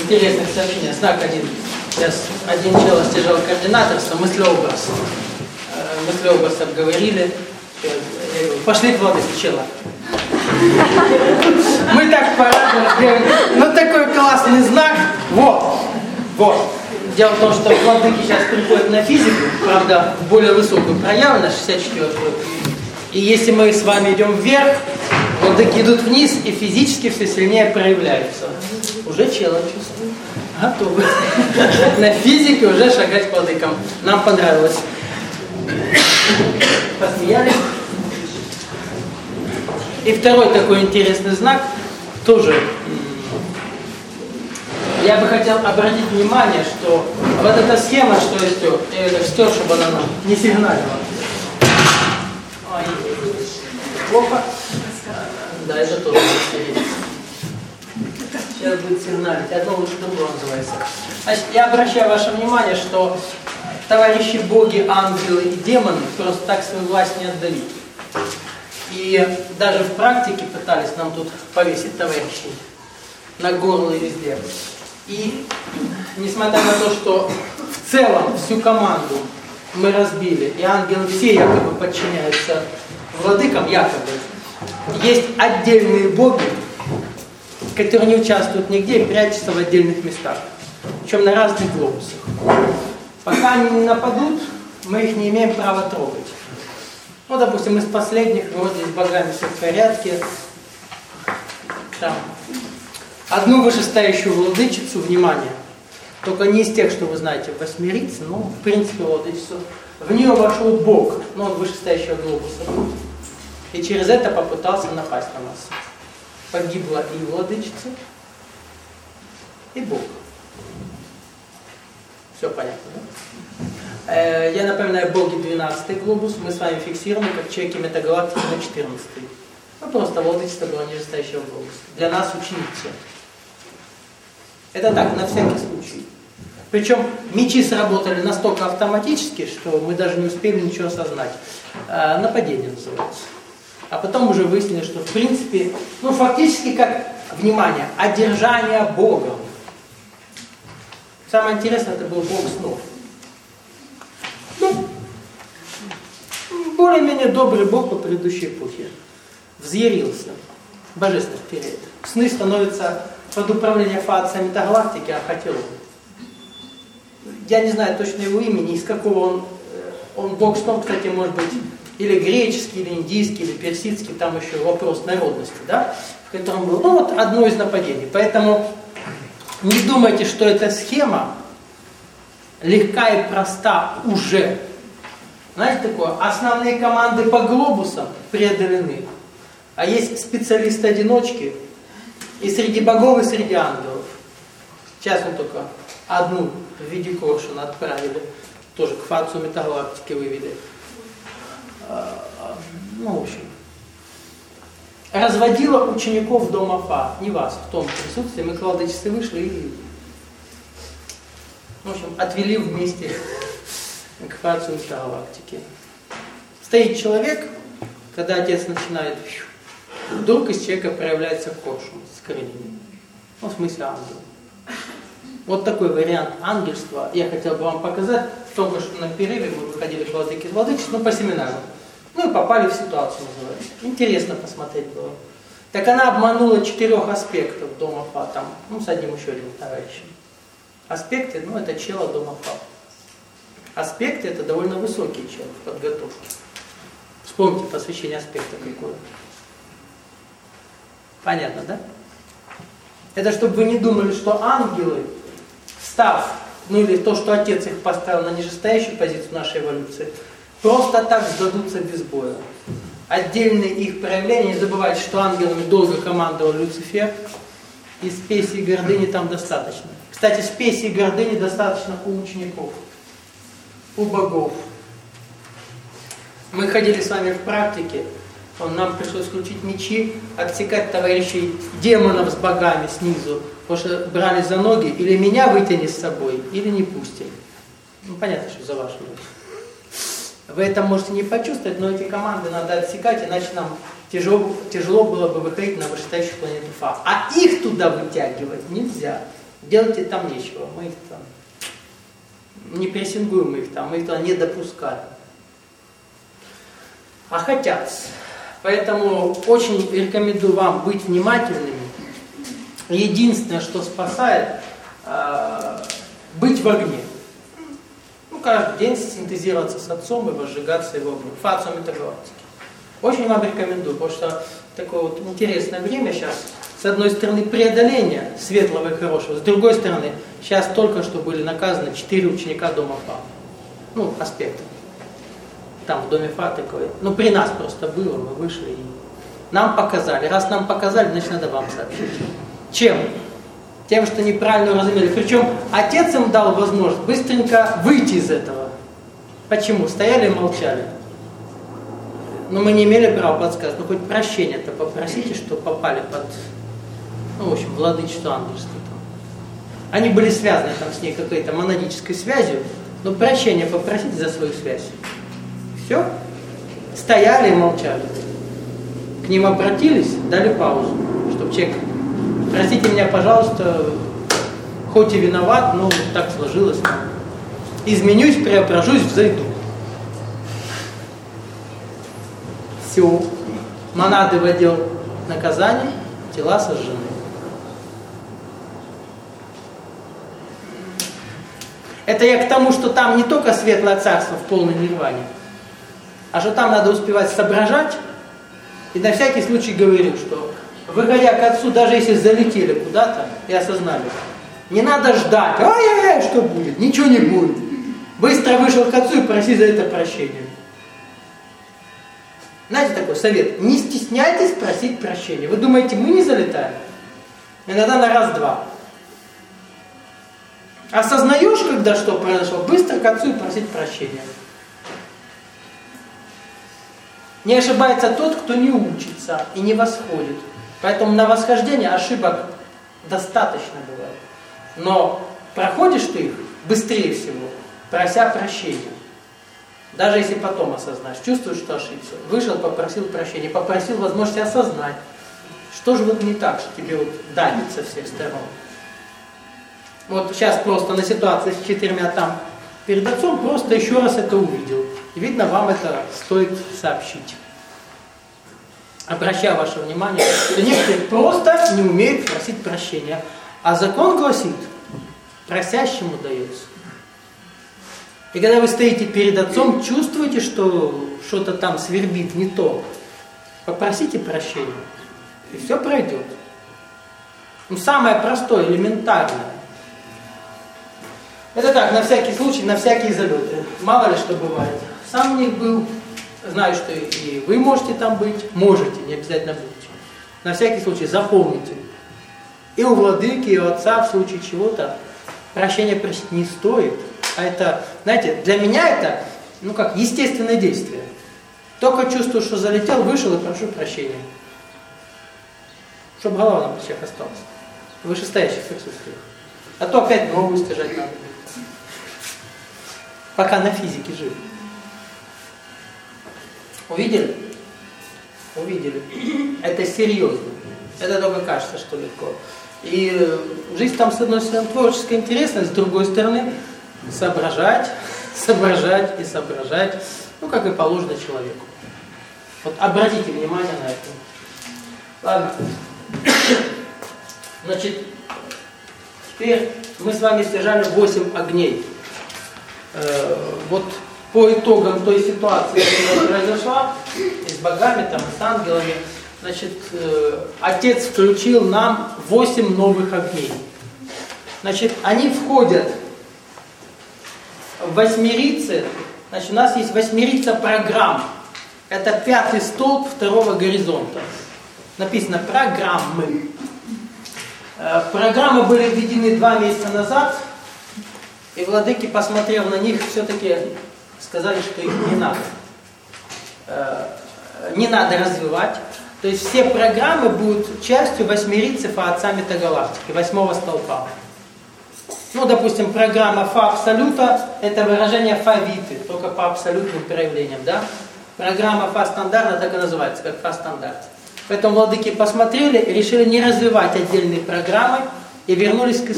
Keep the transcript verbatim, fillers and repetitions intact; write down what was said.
интересных сообщений. Знак один. Сейчас один человек стяжал координаторство, мыслеобраз. Мыслеобраз обговорили. Я говорю, пошли к владыке, чела. Мы так порадовались. Ну такой классный знак. Вот. Вот. Дело в том, что владыки сейчас приходят на физику, правда, в более высокую проявленность, шестьдесят четвёртую. И если мы с вами идем вверх, владыки идут вниз и физически все сильнее проявляются. Уже чело чувствую. Готовы. На физике уже шагать к владыкам. Нам понравилось. Посмеялись. И второй такой интересный знак, тоже, я бы хотел обратить внимание, что вот эта схема, что я стер, я это стер, чтобы она нам не сигналила. Ой, плохо. Да, это тоже будет. Сейчас будет сигналить. Одно лучше другое называется. Значит, я обращаю ваше внимание, что товарищи боги, ангелы и демоны просто так свою власть не отдали. И даже в практике пытались нам тут повесить товарищей на горло и везде. И несмотря на то, что в целом всю команду мы разбили, и ангелы все якобы подчиняются владыкам, якобы, есть отдельные боги, которые не участвуют нигде и прячутся в отдельных местах, причем на разных глобусах. Пока они не нападут, мы их не имеем права трогать. Ну, допустим, из последних, вроде с богами все в порядке. Там. Одну вышестоящую владычицу, внимание, только не из тех, что вы знаете, восьмерицы, но в принципе владычицу. В нее вошел бог, но он вышестоящего глобуса. И через это попытался напасть на нас. Погибла и владычица, и бог. Все понятно, да? Я напоминаю, боги двенадцатый глобус, мы с вами фиксированы как человеки метагалактики на четырнадцатый. Ну просто владычество было нижестоящего глобуса. Для нас ученицы. Это так, на всякий случай. Причем мечи сработали настолько автоматически, что мы даже не успели ничего осознать. А, нападение называется. А потом уже выяснили, что в принципе, ну фактически как, внимание, одержание Богом. Самое интересное, это был бог снов. Ну, более-менее добрый бог по предыдущей эпохе. Взъярился. Божественный период. Сны становятся под управлением фаца метагалактики Ахатилон. Я не знаю точно его имени, из какого он, он бог снов, кстати, может быть, или греческий, или индийский, или персидский, там еще вопрос народности, да, в котором был, ну вот одно из нападений. Поэтому не думайте, что эта схема легка и проста уже. Знаете такое? Основные команды по глобусам преодолены. А есть специалисты-одиночки и среди богов, и среди ангелов. Сейчас мы только одну в виде коршуна отправили. Тоже к фацу метагалактики вывели. Ну, в общем. Разводила учеников дома Фа. Не вас, в том присутствии. Мы к владычеству вышли и... В общем, отвели вместе к фацу метагалактики. Стоит человек, когда отец начинает... Вдруг из человека проявляется коршун с крыльями. Ну, в смысле ангел. Вот такой вариант ангельства я хотел бы вам показать. Только что на перерыве мы выходили к владыке владычеству, ну, по семинару. Ну и попали в ситуацию, называется. Интересно посмотреть было. Так она обманула четырех аспектов дома Фа, там, ну, с одним еще одним товарищем. Аспекты, ну, это чело дома Фа. Аспекты — это довольно высокие чело в подготовке. Вспомните посвящение аспекта какое. Понятно, да? Это чтобы вы не думали, что ангелы, встав, ну или то, что отец их поставил на нижестоящую позицию нашей эволюции, просто так сдадутся без боя. Отдельные их проявления, не забывайте, что ангелами долго командовал Люцифер, и спеси и гордыни там достаточно. Кстати, спеси и гордыни достаточно у учеников, у богов. Мы ходили с вами в практике, нам пришлось включить мечи, отсекать товарищей демонов с богами снизу, потому что брали за ноги, или меня вытяни с собой, или не пустили. Ну, понятно, что за вашу ноги. Вы это можете не почувствовать, но эти команды надо отсекать, иначе нам тяжело, тяжело было бы выходить на вышестоящую планету Фа. А их туда вытягивать нельзя. делайте там нечего, мы их там не прессингуем их там, мы их туда не допускаем. А хотят. Поэтому очень рекомендую вам быть внимательными. Единственное, что спасает, э, быть в огне. Ну, каждый день синтезироваться с Отцом и возжигаться его огнем. Фацио метагалактики. Очень вам рекомендую, потому что такое вот интересное время сейчас. С одной стороны, преодоление светлого и хорошего, с другой стороны, сейчас только что были наказаны четыре ученика дома Фа. Ну, аспекты. Там в доме Фа такой. Ну, при нас просто было, мы вышли и нам показали. Раз нам показали, значит, надо вам сообщить. Чем? Тем, что неправильно разумели. Причем Отец им дал возможность быстренько выйти из этого. Почему? Стояли и молчали. Но мы не имели права подсказать. Ну, хоть прощения-то попросите, что попали под, ну, в общем, владычество ангельское. Они были связаны там с ней какой-то монадической связью, но прощения попросите за свою связь. Все. Стояли и молчали. К ним обратились, дали паузу, чтобы человек... Простите меня, пожалуйста, хоть и виноват, но так сложилось. Изменюсь, преображусь, взойду. Все. Монады в отдел наказания, тела сожжены. Это я к тому, что там не только светлое царство в полной нирване, а что там надо успевать соображать. И на всякий случай говорю, что выходя к Отцу, даже если залетели куда-то и осознали, не надо ждать, ай-яй-яй, что будет, ничего не будет. Быстро вышел к Отцу и проси за это прощения. Знаете такой совет, не стесняйтесь просить прощения. Вы думаете, мы не залетаем? Иногда на раз-два. Осознаешь, когда что произошло, быстро к Отцу и просить прощения. Не ошибается тот, кто не учится и не восходит. Поэтому на восхождение ошибок достаточно бывает. Но проходишь ты их быстрее всего, прося прощения. Даже если потом осознаешь, чувствуешь, что ошибся, вышел, попросил прощения, попросил возможности осознать, что же вот не так, что тебе вот давит со всех сторон. Вот сейчас просто на ситуации с четырьмя там перед Отцом просто еще раз это увидел. И видно, вам это стоит сообщить. Обращаю ваше внимание, что некоторые просто не умеют просить прощения. А закон гласит, просящему дается. И когда вы стоите перед Отцом, чувствуете, что что-то там свербит не то, попросите прощения, и все пройдет. Ну, самое простое, элементарное. Это так, на всякий случай, на всякие залеты. Мало ли что бывает. Сам в них был, знаю, что и вы можете там быть, можете, не обязательно будете. На всякий случай запомните. И у владыки, и у Отца в случае чего-то прощения просить не стоит. А это, знаете, для меня это, ну как, естественное действие. Только чувствую, что залетел, вышел и прошу прощения. Чтобы голова на плечах осталась. В вышестоящих присутствиях. А то опять ногу искажать надо. Пока на физике жив. Увидели? Увидели. Это серьезно. Это только кажется, что легко. И жизнь там, с одной стороны, творческая, интересная, с другой стороны, соображать, соображать и соображать, ну, как и положено человеку. Вот обратите внимание на это. Ладно. Значит, теперь мы с вами стяжали восемь огней. Э, вот по итогам той ситуации, которая произошла, и с богами, там, и с ангелами, значит, э, Отец включил нам восемь новых огней. Значит, они входят в восьмерицы. Значит, у нас есть восьмерица программ. Это пятый столб второго горизонта. Написано программы. Э, программы были введены два месяца назад, и владыки, посмотрев на них, все-таки сказали, что их не надо. Э, не надо развивать. То есть все программы будут частью восьмерицы Фа Отца Метагалактики, восьмого столпа. Ну, допустим, программа Фа Абсолюта – это выражение Фа Виты, только по абсолютным проявлениям, да? Программа Фа Стандарта так и называется, как Фа Стандарт. Поэтому владыки посмотрели и решили не развивать отдельные программы и вернулись к